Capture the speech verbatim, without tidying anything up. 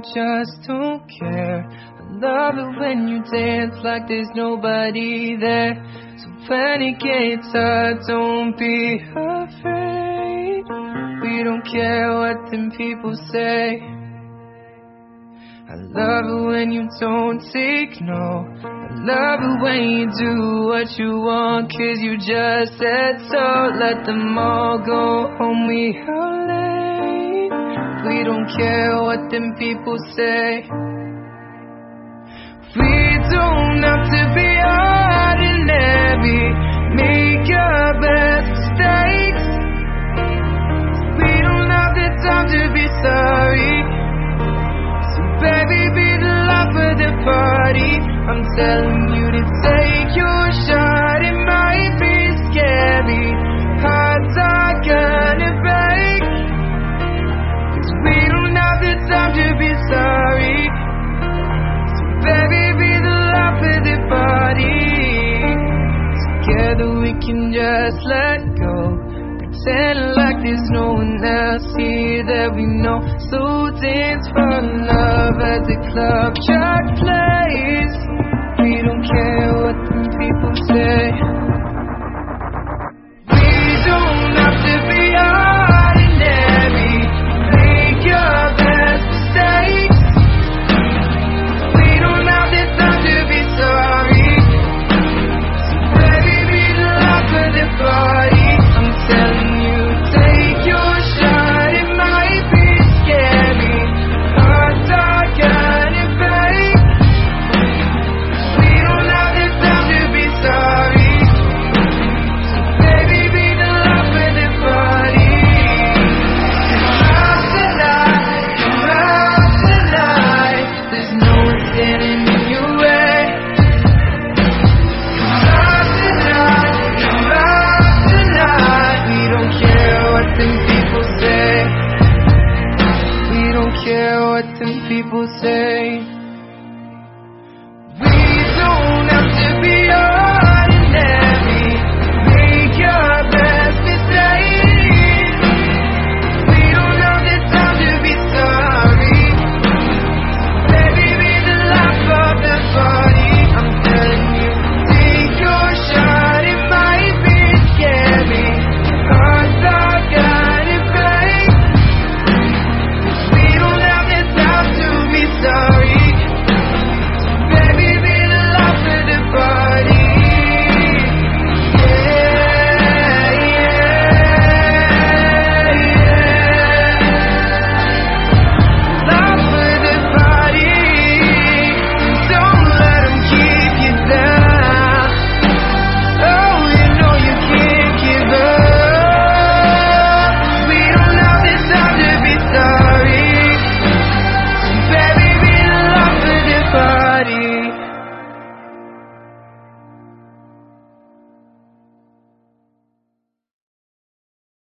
just don't care. I love it when you dance like there's nobody there. So when it gets hard, don't be afraid. We don't care what them people say. I love it when you don't take no. I love it when you do what you want, cause you just said so. Let them all go home, we are late. We don't care what them people say. We don't have to be ordinary. Make your best mistakes. We don't have the time to be sorry. Baby, be the life of the party. I'm telling you to take your shot. It might be scary. Hearts are gonna break, cause we don't have the time to be sorry. So baby, be the life of the party. Together we can just let go, pretend like there's no one else here that we know. So dance for love as the club track plays.